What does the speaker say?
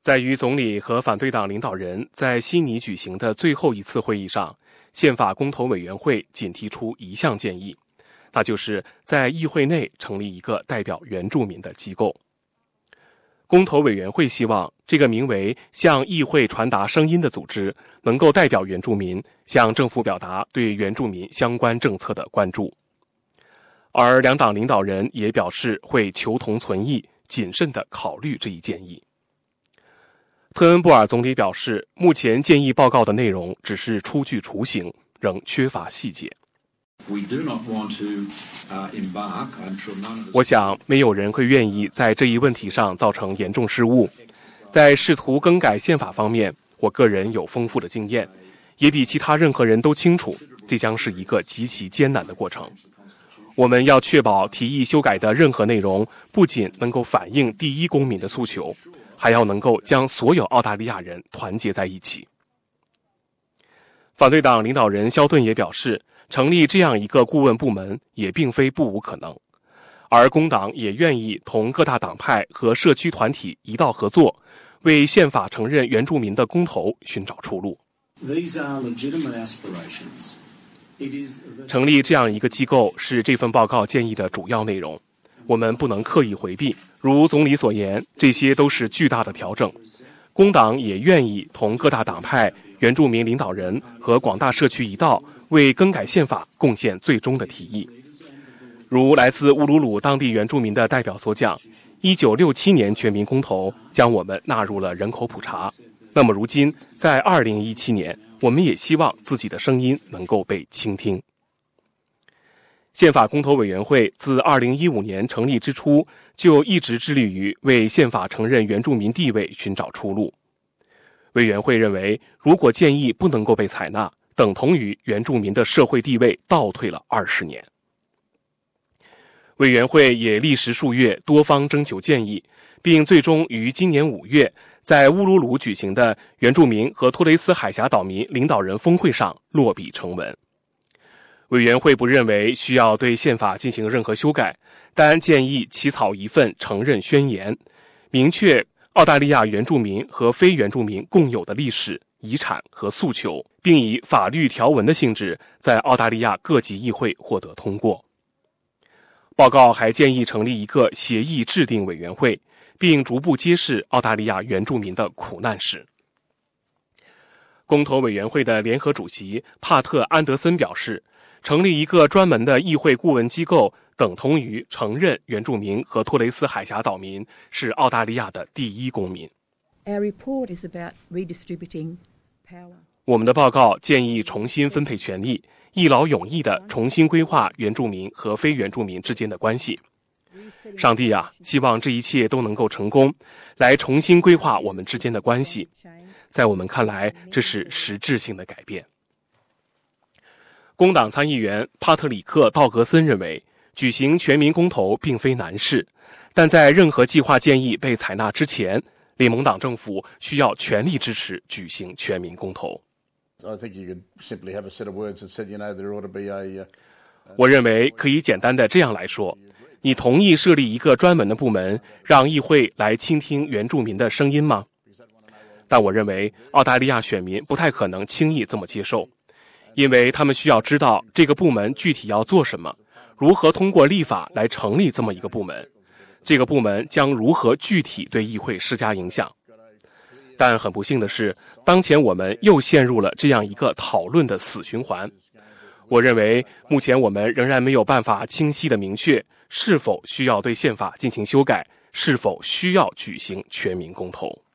在与总理和反对党领导人在悉尼举行的最后一次会议上，宪法公投委员会仅提出一项建议，那就是在议会内成立一个代表原住民的机构。公投委员会希望这个名为向议会传达声音的组织能够代表原住民，向政府表达对原住民相关政策的关注。而两党领导人也表示会求同存异，谨慎地考虑这一建议。特恩布尔总理表示，目前建议报告的内容只是初具雏形，仍缺乏细节。我想没有人会愿意在这一问题上造成严重失误。在试图更改宪法方面，我个人有丰富的经验，也比其他任何人都清楚，这将是一个极其艰难的过程。我们要确保提议修改的任何内容不仅能够反映第一公民的诉求，还要能够将所有澳大利亚人团结在一起。反对党领导人肖顿也表示，成立这样一个顾问部门也并非不无可能，而工党也愿意同各大党派和社区团体一道合作，为宪法承认原住民的公投寻找出路。成立这样一个机构是这份报告建议的主要内容，我们不能刻意回避。如总理所言，这些都是巨大的调整。工党也愿意同各大党派、原住民领导人和广大社区一道，为更改宪法贡献最终的提议。如来自乌鲁鲁当地原住民的代表所讲，1967年全民公投将我们纳入了人口普查。那么如今，在2017年，我们也希望自己的声音能够被倾听。宪法公投委员会自2015年成立之初，就一直致力于为宪法承认原住民地位寻找出路。委员会认为，如果建议不能够被采纳，等同于原住民的社会地位倒退了20年。委员会也历时数月多方征求建议，并最终于今年5月在乌鲁鲁举行的原住民和托雷斯海峡岛民领导人峰会上落笔成文。委员会不认为需要对宪法进行任何修改，但建议起草一份承认宣言，明确澳大利亚原住民和非原住民共有的历史、遗产和诉求，并以法律条文的性质在澳大利亚各级议会获得通过。报告还建议成立一个协议制定委员会，并逐步揭示澳大利亚原住民的苦难史。公投委员会的联合主席帕特·安德森表示，成立一个专门的议会顾问机构等同于承认原住民和托雷斯海峡岛民是澳大利亚的第一公民。我们的报告建议重新分配权力，一劳永逸地重新规划原住民和非原住民之间的关系。上帝啊，希望这一切都能够成功，来重新规划我们之间的关系。在我们看来，这是实质性的改变。工党参议员帕特里克·道格森认为，举行全民公投并非难事，但在任何计划建议被采纳之前，联盟党政府需要全力支持举行全民公投。我认为可以简单的这样来说，你同意设立一个专门的部门，让议会来倾听原住民的声音吗？但我认为澳大利亚选民不太可能轻易这么接受，因为他们需要知道这个部门具体要做什么，如何通过立法来成立这么一个部门，这个部门将如何具体对议会施加影响。但很不幸的是，当前我们又陷入了这样一个讨论的死循环。我认为目前我们仍然没有办法清晰地明确是否需要对宪法进行修改，是否需要举行全民公投。